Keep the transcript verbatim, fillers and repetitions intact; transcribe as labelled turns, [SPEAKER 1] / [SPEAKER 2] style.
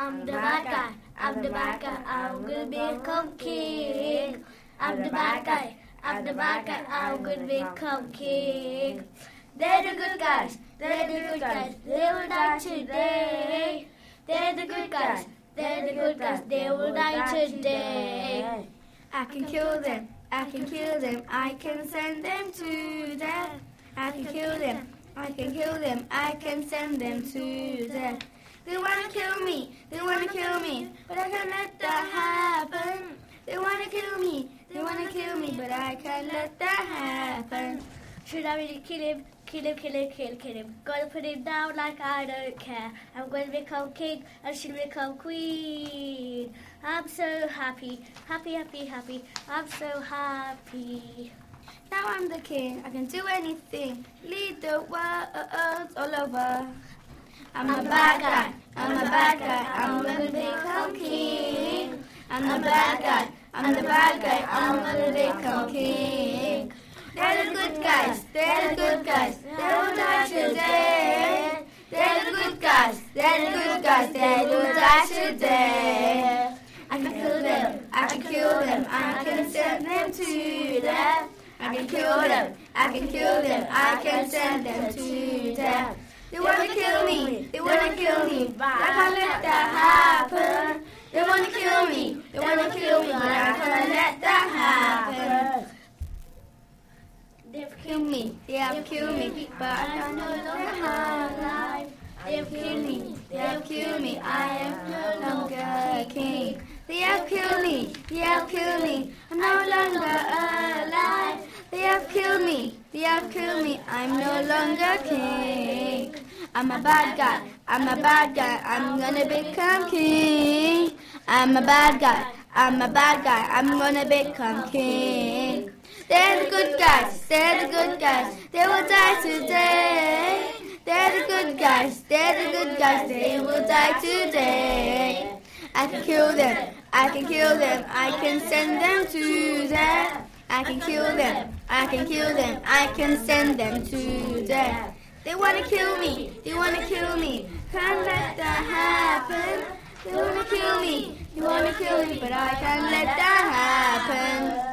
[SPEAKER 1] I'm the bad guy. I'm the bad guy. I'm gonna become king. I'm the bad guy. I'm the bad guy. I'm gonna become king. They're the good guys. They're the good guys. They will die today. They're the good guys. They're the good guys. They will die today. I can kill them. I can kill them. I can send them to death. I can kill them. I can kill them. I can send them to death. They wanna kill me. They wanna kill me. But I can't let that happen. They wanna kill me. They wanna kill me. But I can't let that happen. Should I really kill him? Kill him, kill him, kill, kill him. Gonna put him down like I don't care. I'm going to become king and she'll become queen. I'm so happy, happy, happy, happy. I'm so happy. Now I'm the king, I can do anything. Lead the world all over. I'm a bad guy, I'm a bad guy. I'm gonna become king. I'm the bad guy, I'm the bad guy. I'm gonna become king. They're the good guys, they're the good guys, they will die today. They're the good guys, they're the good guys, they will die today. I can kill them, I can kill them, I can send them to death. I can kill them, I can kill them, I can send them to death. They wanna kill me, they wanna kill me, but I can't let that happen. They wanna kill me, they wanna kill me, but I can't let that happen. They've killed me, they have killed me, but I'm no longer alive. They've killed me, they have killed me, I am no longer king. They have killed me, they have killed me, I'm no longer alive. They have killed me, they have killed me, I'm no longer king. I'm a bad guy, I'm a bad guy, I'm gonna become king. I'm a bad guy, I'm a bad guy, I'm gonna become king. They're the good guys, they're the good guys, they will die today. They're the good guys, they're the good guys, they will die today. I can kill them, I can kill them, I can send them to death. I can kill them, I can kill them, I can send them to death. They wanna kill me, they wanna kill me, can't let that happen. They wanna kill me, they wanna kill me, but I can't let that happen.